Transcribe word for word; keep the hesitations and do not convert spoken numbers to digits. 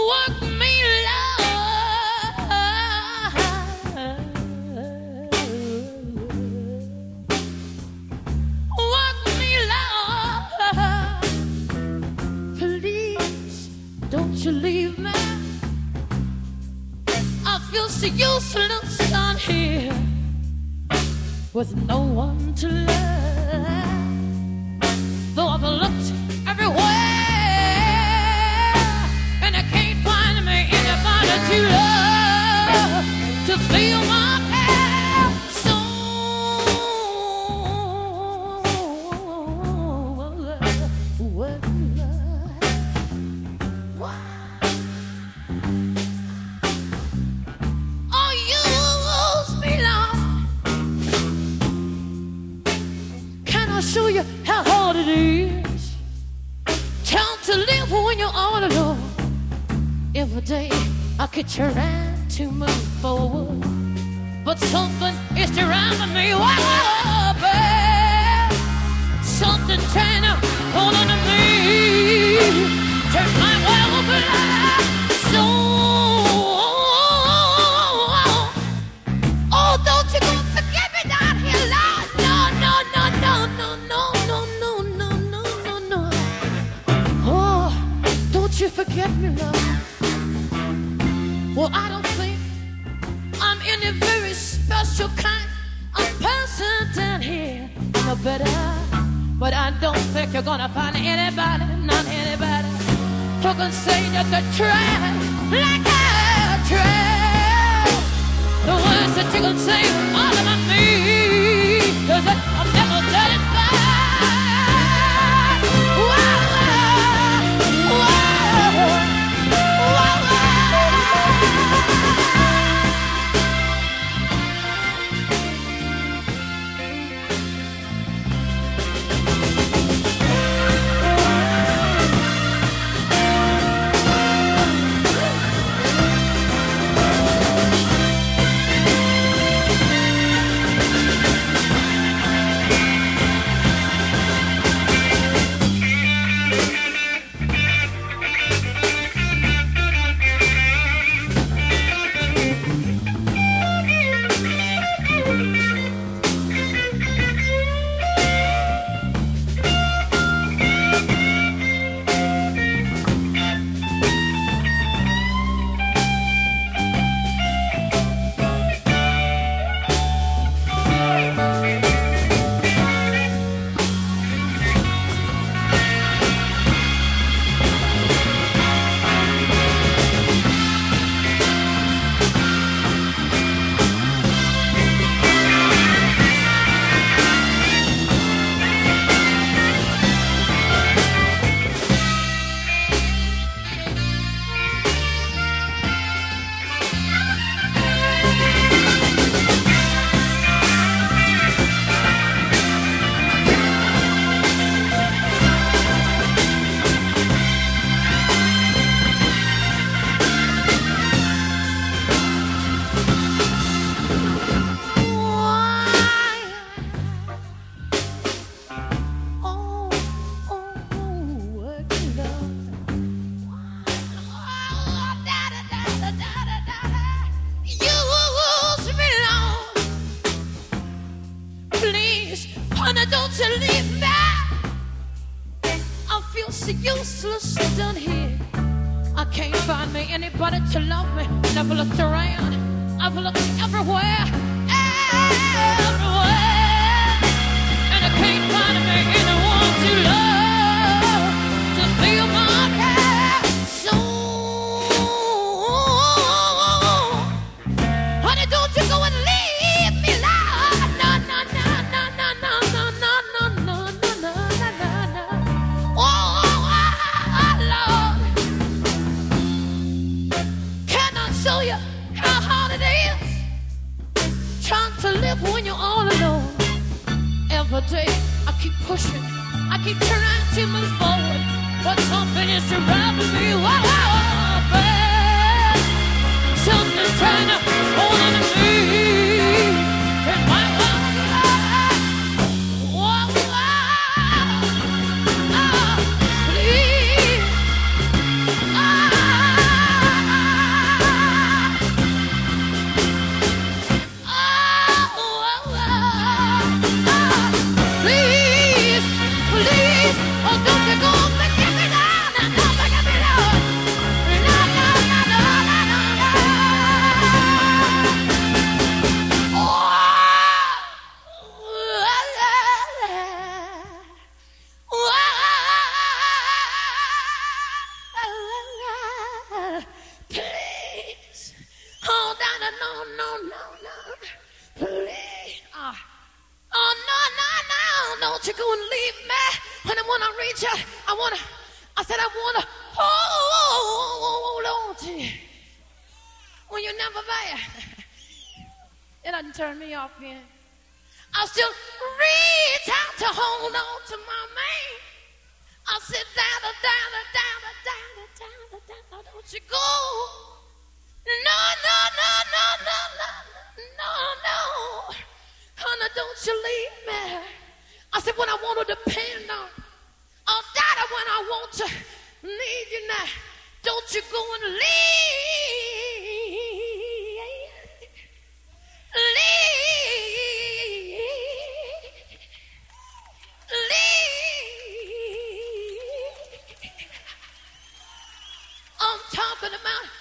Work me, Lord. Work me, Lord. Please, don't you leave me. I feel so useless down here with no one to love. Though I've looked everywhere and I can't find me anybody to love, to feel my pain. So what? Why? Oh, use me, Lord. Can I show you how hard it is? Time to live when you're all alone. Every day I keep trying to move forward, but something is driving me wild. Something trying to hold on to me. Turn my world blind. So, oh, don't you go forget me down here, Lord. No, no, no, no, no, no, no, no, no, no, no, no. Oh, don't you forget me, Lord. Well, I don't think I'm any very special kind of person down here. No better, but I don't think you're gonna find anybody, not anybody, who can say that they try like I try. The words that you can say all about me, 'cause I'm never satisfied. Whoa, whoa, whoa, whoa. Useless down here. I can't find me anybody to love me. Never looked around. I've looked everywhere, everywhere, and I can't find me anyone to love, to feel my care. So, honey, don't you go and leave me, Lord. No, no, no, no, no, no, no, no, no, no, no, no, no, no. Oh. Show you how hard it is trying to live when you're all alone. Every day I keep pushing, I keep trying to move forward, but something is driving me wild. Something's trying to hold on to me. And my no, no, no. Please. Uh, oh, no, no, no. Don't you go and leave me. When I want to reach out, I want to, I said I want to hold on to you. When you're never there. It doesn't turn me off again. I'll still reach out to hold on to my man. I'll sit down, down, down, down, down, down. Don't you go. No, no, no, no, no, no, no, no. Honey, don't you leave me. I said when I want to depend on. Oh, Daddy, when I want to need you now. Don't you go and leave. Leave. Leave. I'm talking about